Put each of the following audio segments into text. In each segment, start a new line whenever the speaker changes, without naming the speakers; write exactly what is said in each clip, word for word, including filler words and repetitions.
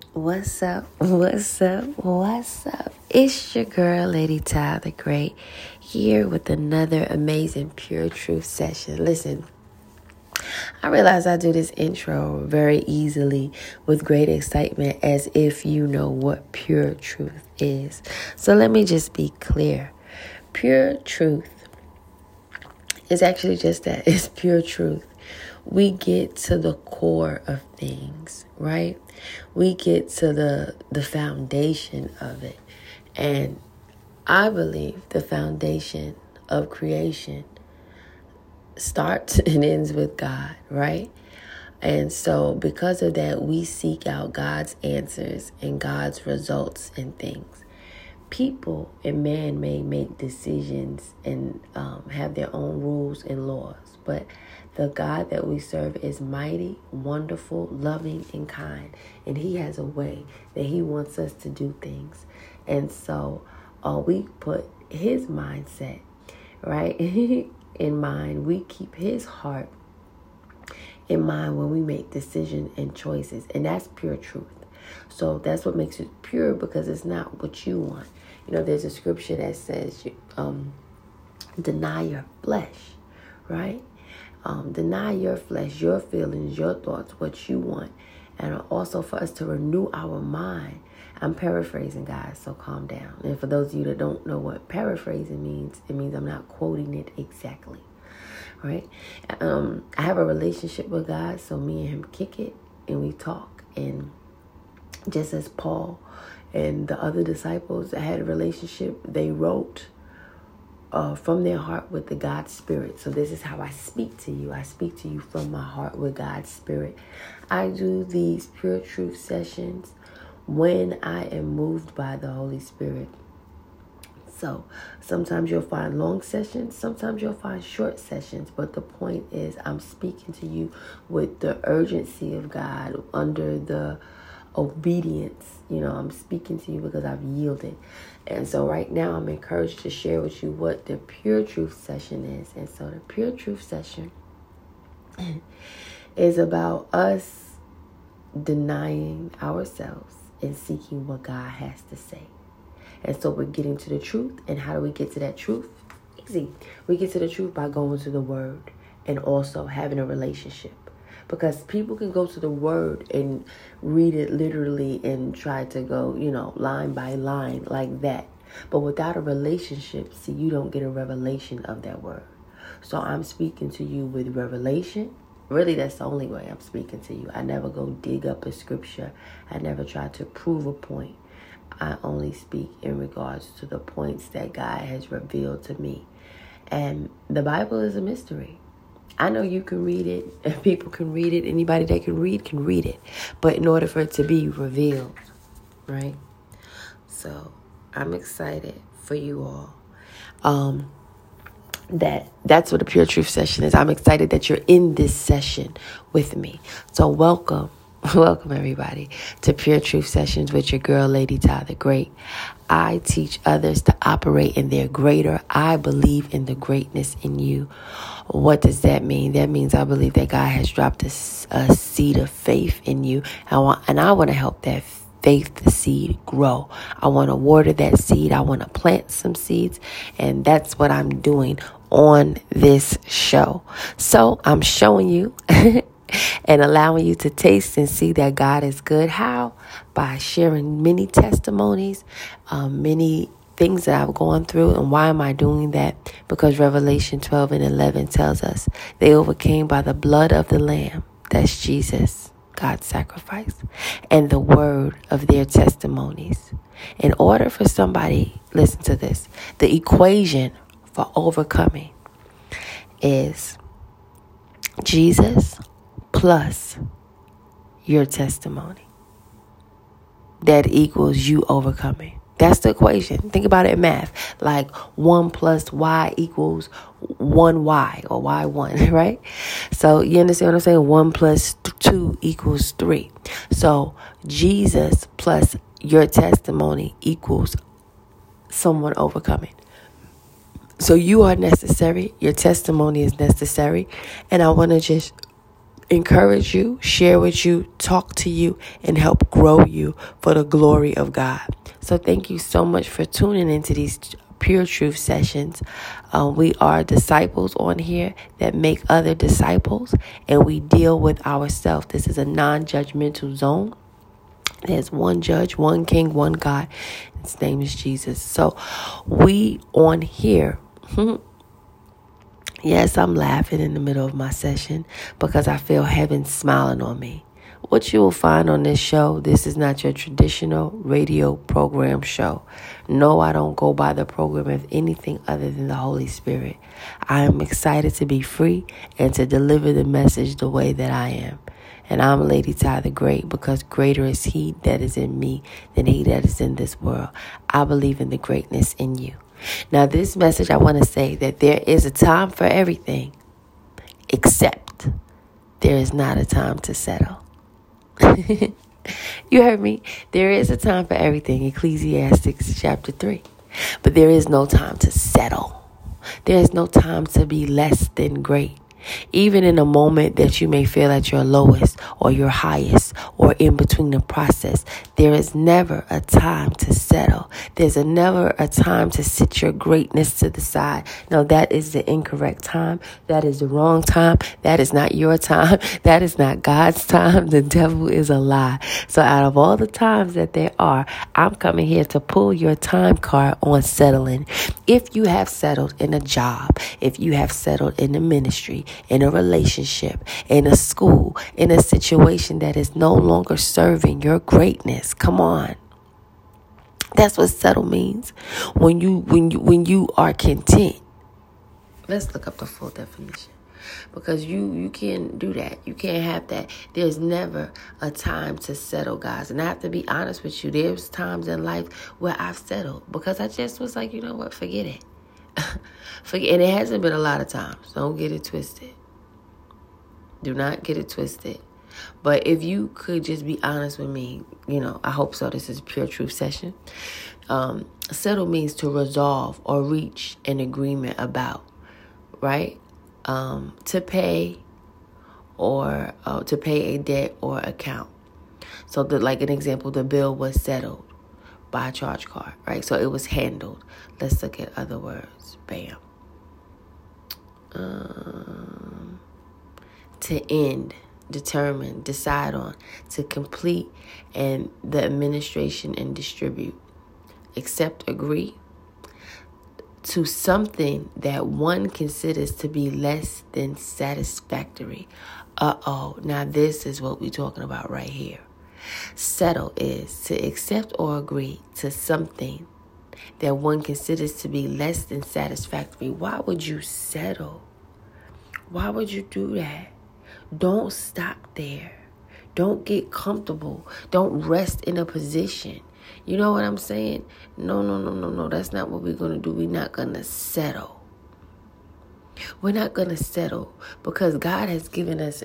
What's up? What's up? What's up? It's your girl, Lady Ty the Great, here with another amazing Pure Truth session. Listen, I realize I do this intro very easily with great excitement as if you know what pure truth is. So let me just be clear. Pure truth is actually just that. It's pure truth. We get to the core of things, right? We get to the the foundation of it. And I believe the foundation of creation starts and ends with God, right? And so because of that, we seek out God's answers and God's results in things. People and man may make decisions and um, have their own rules and laws, but the God that we serve is mighty, wonderful, loving, and kind. And he has a way that he wants us to do things. And so uh, we put his mindset, right, in mind. We keep his heart in mind when we make decisions and choices. And that's pure truth. So that's what makes it pure, because it's not what you want. You know, there's a scripture that says, um, deny your flesh, right? Um, deny your flesh, your feelings, your thoughts, what you want. And also for us to renew our mind. I'm paraphrasing, guys, so calm down. And for those of you that don't know what paraphrasing means, it means I'm not quoting it exactly, right? Um, I have a relationship with God, so me and him kick it and we talk. And just as Paul and the other disciples that had a relationship, they wrote Uh, from their heart with the God's Spirit. So this is how I speak to you. I speak to you from my heart with God's Spirit. I do these pure truth sessions when I am moved by the Holy Spirit. So sometimes you'll find long sessions, sometimes you'll find short sessions, but the point is I'm speaking to you with the urgency of God, under the obedience. You know, I'm speaking to you because I've yielded. And so right now I'm encouraged to share with you what the pure truth session is. And so the pure truth session is about us denying ourselves and seeking what God has to say. And so we're getting to the truth. And how do we get to that truth? Easy. We get to the truth by going to the Word and also having a relationship. Because people can go to the Word and read it literally and try to go, you know, line by line like that. But without a relationship, see, you don't get a revelation of that Word. So I'm speaking to you with revelation. Really, that's the only way I'm speaking to you. I never go dig up a scripture. I never try to prove a point. I only speak in regards to the points that God has revealed to me. And the Bible is a mystery. I know you can read it, and people can read it. Anybody that can read can read it. But in order for it to be revealed, right? So I'm excited for you all. Um, that that's what a pure truth session is. I'm excited that you're in this session with me. So welcome. Welcome, everybody, to Pure Truth Sessions with your girl, Lady Ty the Great. I teach others to operate in their greater. I believe in the greatness in you. What does that mean? That means I believe that God has dropped a, a seed of faith in you. I want, and I want to help that faith, the seed, grow. I want to water that seed. I want to plant some seeds. And that's what I'm doing on this show. So I'm showing you and allowing you to taste and see that God is good. How? By sharing many testimonies, um, many things that I've gone through. And why am I doing that? Because Revelation twelve and eleven tells us they overcame by the blood of the Lamb. That's Jesus, God's sacrifice, and the word of their testimonies. In order for somebody, listen to this, the equation for overcoming is Jesus plus your testimony. That equals you overcoming. That's the equation. Think about it in math. Like one plus y equals one y or y one, right? So you understand what I'm saying? One plus two equals three. So Jesus plus your testimony equals someone overcoming. So you are necessary. Your testimony is necessary. And I want to just encourage you, share with you, talk to you, and help grow you for the glory of God. So thank you so much for tuning into these Pure Truth sessions. Um, we are disciples on here that make other disciples, and we deal with ourselves. This is a non-judgmental zone. There's one judge, one king, one God. His name is Jesus. So we on here... Yes, I'm laughing in the middle of my session because I feel heaven smiling on me. What you will find on this show, this is not your traditional radio program show. No, I don't go by the program of anything other than the Holy Spirit. I am excited to be free and to deliver the message the way that I am. And I'm Lady Ty the Great, because greater is He that is in me than he that is in this world. I believe in the greatness in you. Now, this message, I want to say that there is a time for everything, except there is not a time to settle. You heard me? There is a time for everything, Ecclesiastes chapter three. But there is no time to settle. There is no time to be less than great. Even in a moment that you may feel at your lowest or your highest or in between the process, there is never a time to settle. There's a never a time to sit your greatness to the side. No, that is the incorrect time. That is the wrong time. That is not your time. That is not God's time. The devil is a lie. So out of all the times that there are, I'm coming here to pull your time card on settling. If you have settled in a job, if you have settled in a ministry, in a relationship, in a school, in a situation that is no longer serving your greatness. Come on. That's what settle means. When you when you when you are content. Let's look up the full definition. Because you, you can't do that. You can't have that. There's never a time to settle, guys. And I have to be honest with you. There's times in life where I've settled because I just was like, you know what, forget it. Forget, and it hasn't been a lot of times. Don't get it twisted. Do not get it twisted. But if you could just be honest with me, you know, I hope so. This is a Pure Truth session. Um, settle means to resolve or reach an agreement about, right? Um, to pay or uh, to pay a debt or account. So, the, like an example, the bill was settled by a charge card, right? So it was handled. Let's look at other words. Bam. Um, to end, determine, decide on, to complete, and the administration and distribute. Accept, agree to something that one considers to be less than satisfactory. Uh-oh. Now this is what we're talking about right here. Settle is to accept or agree to something that one considers to be less than satisfactory. Why would you settle? Why would you do that? Don't stop there. Don't get comfortable. Don't rest in a position. You know what I'm saying? No, no, no, no, no. That's not what we're going to do. We're not going to settle. We're not going to settle because God has given us...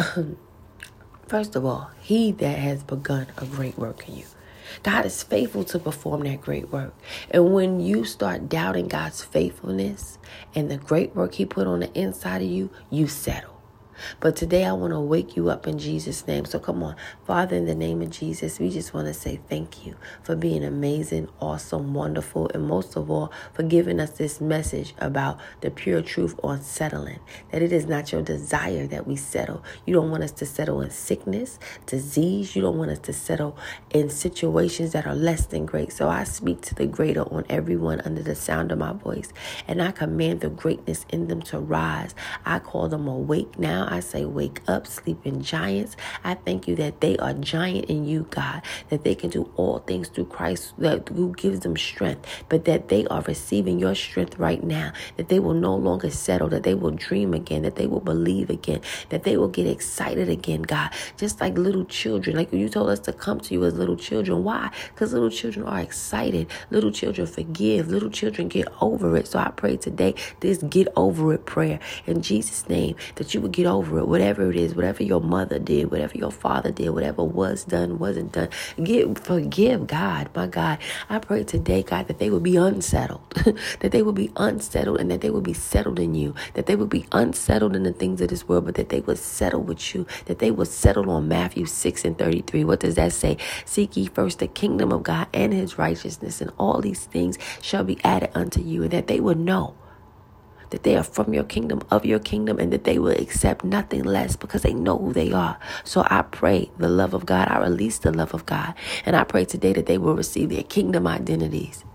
First of all, He that has begun a great work in you. God is faithful to perform that great work. And when you start doubting God's faithfulness and the great work He put on the inside of you, you settle. But today I want to wake you up in Jesus' name. So come on. Father, in the name of Jesus, we just want to say thank you for being amazing, awesome, wonderful, and most of all, for giving us this message about the pure truth on settling. That it is not your desire that we settle. You don't want us to settle in sickness, disease. You don't want us to settle in situations that are less than great. So I speak to the greater on everyone under the sound of my voice. And I command the greatness in them to rise. I call them awake now. I say, wake up, sleeping giants. I thank you that they are giant in you, God, that they can do all things through Christ, that who gives them strength, but that they are receiving your strength right now, that they will no longer settle, that they will dream again, that they will believe again, that they will get excited again, God, just like little children, like you told us to come to you as little children. Why? Because little children are excited. Little children forgive. Little children get over it. So I pray today this get over it prayer in Jesus' name, that you would get over over it. Whatever it is, whatever your mother did, whatever your father did, whatever was done, wasn't done. Get, forgive God, my God. I pray today, God, that they would be unsettled, that they would be unsettled and that they would be settled in you, that they would be unsettled in the things of this world, but that they would settle with you, that they would settle on Matthew six and thirty-three. What does that say? Seek ye first the kingdom of God and his righteousness, and all these things shall be added unto you, and that they would know that they are from your kingdom, of your kingdom, and that they will accept nothing less because they know who they are. So I pray the love of God. I release the love of God. And I pray today that they will receive their kingdom identities.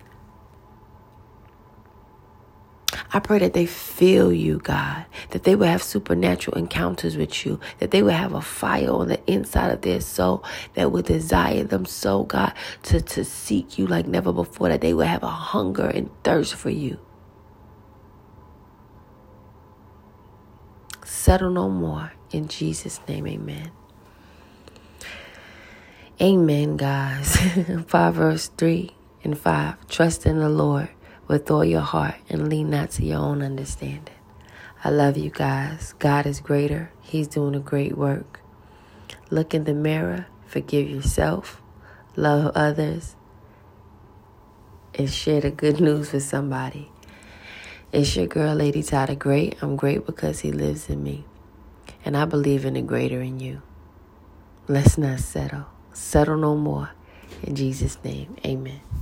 I pray that they feel you, God, that they will have supernatural encounters with you, that they will have a fire on the inside of their soul that will desire them so, God, to, to seek you like never before, that they will have a hunger and thirst for you. Settle no more. In Jesus' name, amen. Amen, guys. Proverbs three and five. Trust in the Lord with all your heart and lean not to your own understanding. I love you guys. God is greater. He's doing a great work. Look in the mirror. Forgive yourself. Love others. And share the good news with somebody. It's your girl, Lady Ty the Great. I'm great because he lives in me. And I believe in the greater in you. Let's not settle. Settle no more. In Jesus' name, amen.